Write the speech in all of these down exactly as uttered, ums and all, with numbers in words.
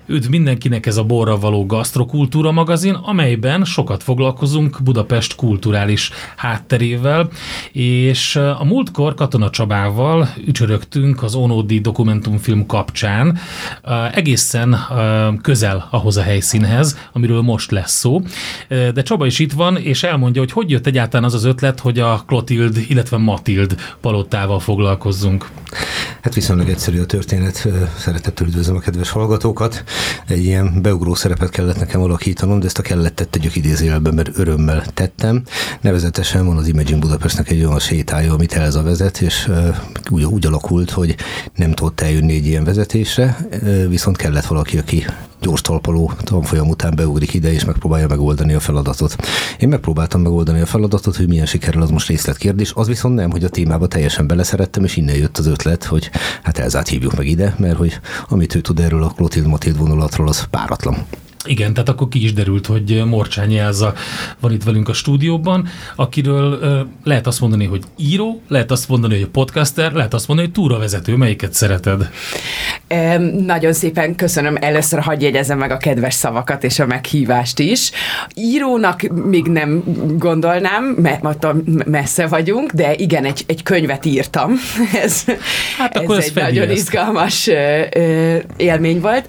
Üdv mindenkinek, ez a Borra való gasztrokultúra magazin, amelyben sokat foglalkozunk Budapest kulturális hátterével, és a múltkor Katona Csabával ücsörögtünk az Ónódi dokumentumfilm kapcsán egészen közel ahhoz a helyszínhez, amiről most lesz szó. De Csaba is itt van, és elmondja, hogy hogy jött egyáltalán az az ötlet, hogy a Klotild, illetve Matild palotával foglalkozzunk. Hát viszonylag egyszerű a történet, szeretettel üdvözlöm a kedves hallgatókat. Egy ilyen beugró szerepet kellett nekem alakítanom, de ezt a kellettet tegyük idézőjelben, mert örömmel tettem. Nevezetesen van az Imagine Budapestnek egy olyan sétája, amit Elza vezet, és úgy, úgy alakult, hogy nem tudott eljönni egy ilyen vezetésre, viszont kellett valaki, aki gyors talpaló tanfolyam után beugrik ide, és megpróbálja megoldani a feladatot. Én megpróbáltam megoldani a feladatot, hogy milyen sikerrel, az most részletkérdés. Az viszont nem, hogy a témába teljesen beleszerettem, és innen jött az ötlet, hogy hát Elzát hívjuk meg ide, mert hogy amit ő tud erről a Klotild-Matild vonulatról, az páratlan. Igen, tehát akkor ki is derült, hogy Morcsányi Elza van itt velünk a stúdióban, akiről ö, lehet azt mondani, hogy író, lehet azt mondani, hogy podcaster, lehet azt mondani, hogy túravezető. Melyiket szereted? E, nagyon szépen köszönöm. Először hadd jegyezem meg a kedves szavakat és a meghívást is. Írónak még nem gondolnám, mert messze vagyunk, de igen, egy, egy könyvet írtam. ez hát ez, ez egy nagyon ezt. izgalmas ö, ö, élmény volt.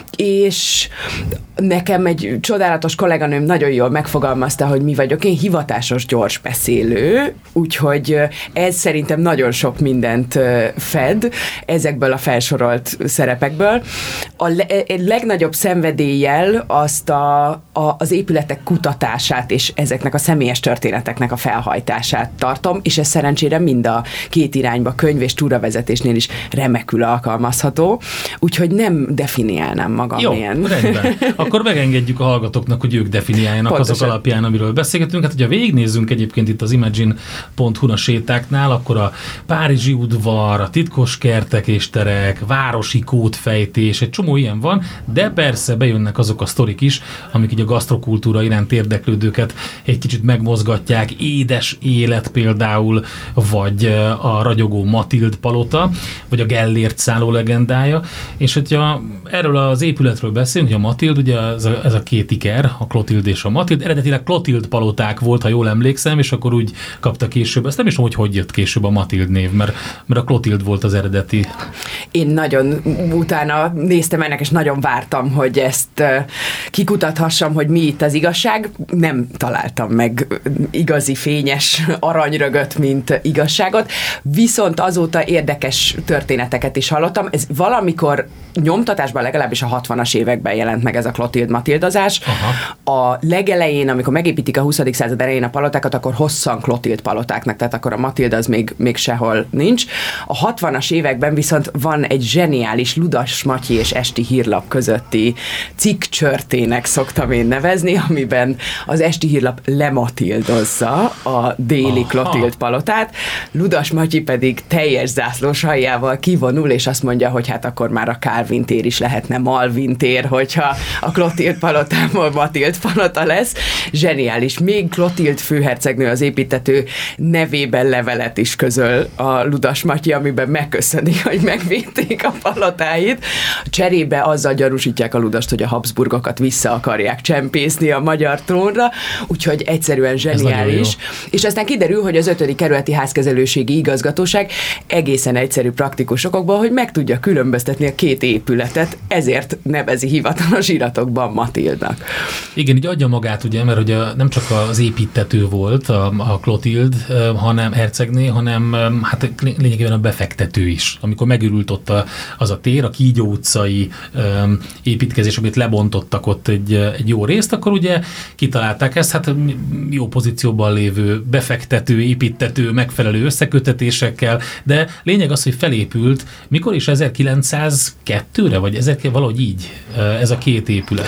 És nekem egy csodálatos kolléganőm nagyon jól megfogalmazta, hogy mi vagyok. Én hivatásos gyors beszélő, úgyhogy ez szerintem nagyon sok mindent fed ezekből a felsorolt szerepekből. A le- legnagyobb szenvedéllyel azt a, a, az épületek kutatását és ezeknek a személyes történeteknek a felhajtását tartom, és ez szerencsére mind a két irányba, könyv és túravezetésnél is remekül alkalmazható, úgyhogy nem definiálnám magam Jó, ilyen. Rendben. Akkor megengedjük a hallgatóknak, hogy ők definiáljanak Pontosan. azok alapján, amiről beszélgetünk. Hát, hogyha végignézzünk egyébként itt az imagine pont hu-n a sétáknál, akkor a Párizsi udvar, a titkos kertek és terek, városi kódfejtés, egy csomó ilyen van, de persze bejönnek azok a sztorik is, amik így a gasztrokultúra iránt érdeklődőket egy kicsit megmozgatják. Édes élet például, vagy a ragyogó Matild palota, vagy a Gellért szálló legendája. És hogyha erről az épületről beszélünk, hogy a Matild, ugye ez a, ez a két iker, a Klotild és a Matild, eredetileg Klotild paloták volt, ha jól emlékszem, és akkor úgy kapta később. Ezt nem is tudom, hogy hogy jött később a Matild név, mert, mert a Klotild volt az eredeti. Én nagyon utána néztem ennek, és nagyon vártam, hogy ezt kikutathassam, hogy mi itt az igazság. Nem találtam meg igazi fényes aranyrögöt, mint igazságot, viszont azóta érdekes történeteket is hallottam. Ez valamikor nyomtatásban legalábbis a hatvanas években jelent meg ez a Klotild-matildozás. Aha. A legelején, amikor megépítik a huszadik század elején a palotákat, akkor hosszan Klotild palotáknak, tehát akkor a Matild az még, még sehol nincs. A hatvanas években viszont van egy zseniális Ludas Matyi és Esti Hírlap közötti cikkcsörtének szoktam én nevezni, amiben az Esti Hírlap lematildozza a déli Klotild palotát, Ludas Matyi pedig teljes zászlós hajjával kivonul, és azt mondja, hogy hát akkor már a Kálvin tér is lehetne Malvin tér, hogyha a Klotild palotából Matild palota lesz. Zseniális. Még Klotild főhercegnő, az építető nevében levelet is közöl a Ludas Matyi, amiben megköszöni, hogy megvédték a palotáit. Cserébe azzal gyanúsítják a Ludast, hogy a Habsburgokat vissza akarják csempészni a magyar trónra, úgyhogy egyszerűen zseniális. És aztán kiderül, hogy az ötödik kerületi házkezelőségi igazgatóság egészen egyszerű praktikus okokból, hogy meg tudja különböztetni a két épületet, ezért nevezi hivatalos iratokban Matildnak. Igen, így adja magát, ugye, mert ugye nem csak az építető volt a, a Klotild, hanem hercegné, hanem hát lényegében a befektető is. Amikor megürült ott a, az a tér, a Kígyó utcai um, építkezés, amit lebontottak ott egy, egy jó részt, akkor ugye kitalálták ezt, hát jó pozícióban lévő befektető, építető, megfelelő összekötetésekkel, de lényeg az, hogy felépült, mikor is ezerkilencszázkettőre, vagy ezek valahogy így, ez a két épület.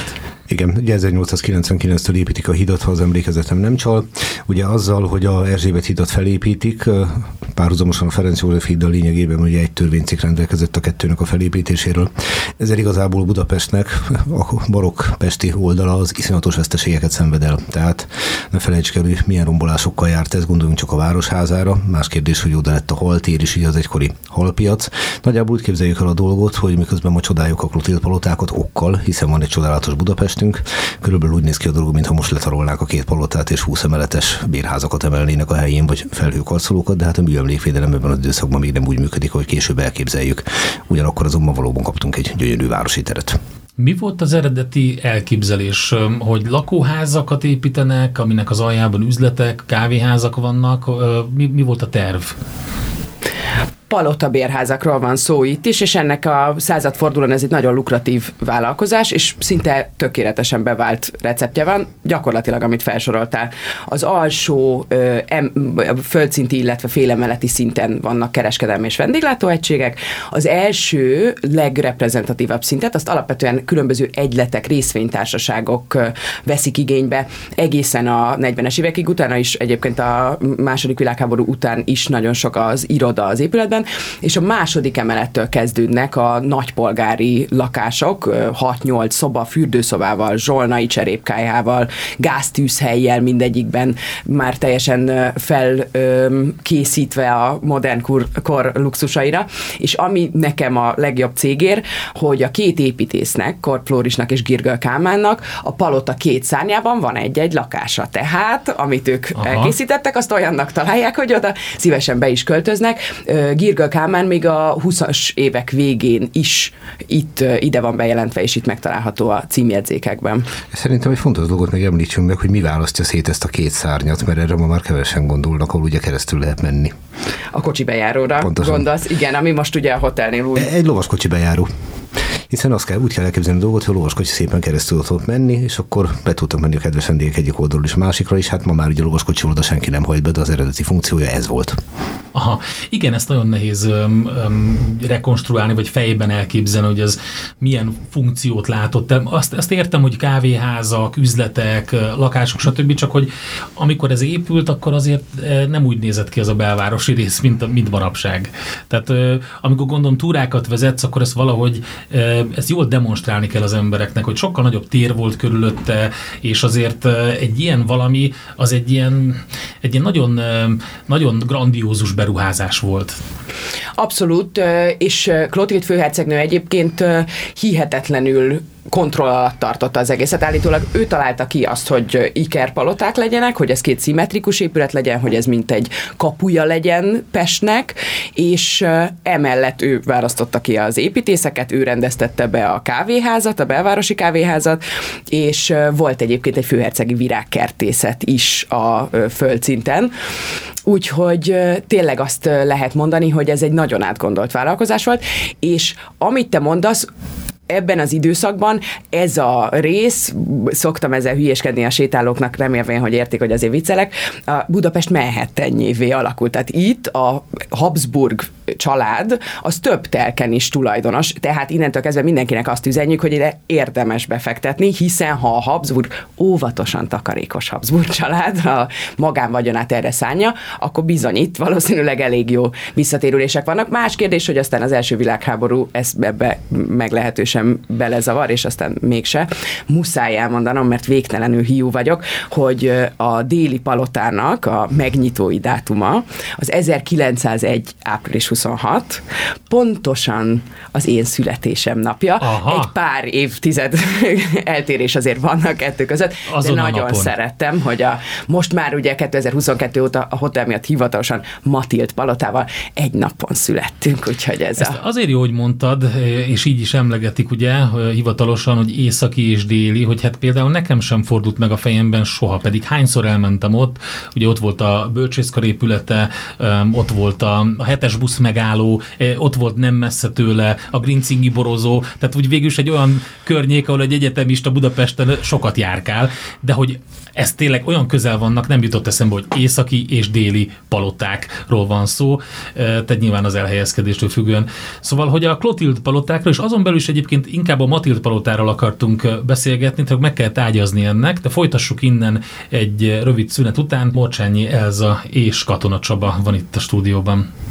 Igen, ugye ezernyolcszázkilencvenkilenctől építik a hidat, ha az emlékezetem nem csal. Ugye azzal, hogy a Erzsébet hidat felépítik, párhuzamosan a Ferenc József híddal lényegében ugye egy törvénycikk rendelkezett a kettőnek a felépítéséről. Ezzel igazából Budapestnek a barokk pesti oldala az iszonyatos veszteségeket szenved el. Tehát ne felejtsük el, hogy milyen rombolásokkal járt ez, gondoljunk csak a Városházára. Más kérdés, hogy oda lett a haltér is, így az egykori halpiac. Nagyjából úgy képzeljük el a dolgot, hogy miközben ma csodáljuk a Klotild palotákat okkal, hiszen van egy csodálatos Budapestünk, körülbelül úgy néz ki a dolog, mintha most letarolnák a két palotát és húsz emeletes bérházakat emelnének a helyén, vagy felhőkarcolókat, de hát a műemlékvédelem ebben az időszakban még nem úgy működik, ahogy később elképzeljük. Ugyanakkor azonban valóban kaptunk egy gyönyörű városi teret. Mi volt az eredeti elképzelés, hogy lakóházakat építenek, aminek az aljában üzletek, kávéházak vannak? Mi, mi volt a terv? Palotabérházakról van szó itt is, és ennek a századfordulón ez egy nagyon lukratív vállalkozás, és szinte tökéletesen bevált receptje van, gyakorlatilag, amit felsoroltál. Az alsó ö, em, földszinti, illetve félemeleti szinten vannak kereskedelmi és vendéglátóegységek. Az első legreprezentatívabb szintet, azt alapvetően különböző egyletek, részvénytársaságok ö, veszik igénybe egészen a negyvenes évekig, utána is egyébként a második világháború után is nagyon sok az iroda az épületben, és a második emelettől kezdődnek a nagypolgári lakások, hat-nyolc szoba, fürdőszobával, zsolnai cserépkályával, gáztűzhellyel, mindegyikben már teljesen felkészítve a modern kor, kor luxusaira, és ami nekem a legjobb cégér, hogy a két építésznek, Korp Flórisnak és Girgöl Kálmánnak a palota két szárnyában van egy-egy lakása. Tehát, amit ők Aha. elkészítettek, azt olyannak találják, hogy oda szívesen be is költöznek. Girgöl Kálmán még a huszas évek végén is itt, ide van bejelentve, és itt megtalálható a címjegyzékekben. Szerintem egy fontos dolgot meg említsünk meg, hogy mi választja szét ezt a két szárnyat, mert erre ma már kevesen gondolnak, ahol ugye keresztül lehet menni. A kocsi bejáróra Pontosan. Gondolsz? Igen, ami most ugye a hotelnél úgy. Egy lovaskocsi bejáró. Hiszen azt kell, úgy kell elképzelni a dolgot, hogy a lovaskocsi szépen keresztül tudott menni, és akkor be tudtak menni a kedves vendégek egyik oldalról és a másikra is. Hát ma már ugye a lovaskocsi oda senki nem hajt be, de az eredeti funkciója ez volt. Aha, igen, ezt nagyon nehéz öm, öm, rekonstruálni, vagy fejben elképzelni, hogy ez milyen funkciót látott. Azt, azt értem, hogy kávéházak, üzletek, lakások, stb., csak hogy amikor ez épült, akkor azért nem úgy nézett ki ez a belvárosi rész, mint, mint manapság. Tehát amikor gondolom túrákat vezetsz, akkor ezt valahogy ezt jól demonstrálni kell az embereknek, hogy sokkal nagyobb tér volt körülötte, és azért egy ilyen valami, az egy ilyen, egy ilyen nagyon, nagyon grandiózus beruházás volt. Abszolút, és Klotild főhercegnő egyébként hihetetlenül kontroll alatt tartotta az egészet. Állítólag ő találta ki azt, hogy ikerpaloták legyenek, hogy ez két szimmetrikus épület legyen, hogy ez mint egy kapuja legyen Pestnek, és emellett ő választotta ki az építészeket, ő rendeztette be a kávéházat, a belvárosi kávéházat, és volt egyébként egy főhercegi virágkertészet is a földszinten. Úgyhogy tényleg azt lehet mondani, hogy ez egy nagyon átgondolt vállalkozás volt, és amit te mondasz, ebben az időszakban ez a rész, szoktam ezzel hülyéskedni a sétálóknak, remélvén, hogy értik, hogy azért viccelek, a Budapest Manhattanjévé alakult. Tehát itt a Habsburg család, az több telken is tulajdonos, tehát innentől kezdve mindenkinek azt üzenjük, hogy ide érdemes befektetni, hiszen ha a Habsburg, óvatosan takarékos Habsburg család a magánvagyonát erre szánja, akkor bizony itt valószínűleg elég jó visszatérülések vannak. Más kérdés, hogy aztán az első világháború ezt ebbe meglehetősen belezavar, és aztán mégse. Muszáj elmondanom, mert végtelenül hiú vagyok, hogy a déli palotának a megnyitói dátuma az ezerkilencszázegy április huszonhat, pontosan az én születésem napja. Aha. Egy pár évtized eltérés azért vannak kettő között, azon de nagyon napon szerettem, hogy a, most már ugye kétezer-huszonkettő óta a hotel miatt hivatalosan Matild palotával egy napon születtünk, úgyhogy ez Ezt a... Azért jó, hogy mondtad, és így is emlegetik ugye hivatalosan, hogy északi és déli, hogy hát például nekem sem fordult meg a fejemben soha, pedig hányszor elmentem ott, ugye ott volt a bölcsészkar épülete, ott volt a, a hetes busz megálló, ott volt nem messze tőle a Grincingi borozó, tehát úgy végül is egy olyan környék, ahol egy egyetemista Budapesten sokat járkál, de hogy ez tényleg olyan közel vannak, nem jutott eszembe, hogy északi és déli palotákról van szó, tehát nyilván az elhelyezkedéstől függően. Szóval, hogy a Klotild palotákról, és azon belül is egyébként inkább a Matild palotáról akartunk beszélgetni, tehát meg kell tárgyazni ennek, de folytassuk innen egy rövid szünet után. Morcsányi Elza és Katona Csaba van itt a stúdióban.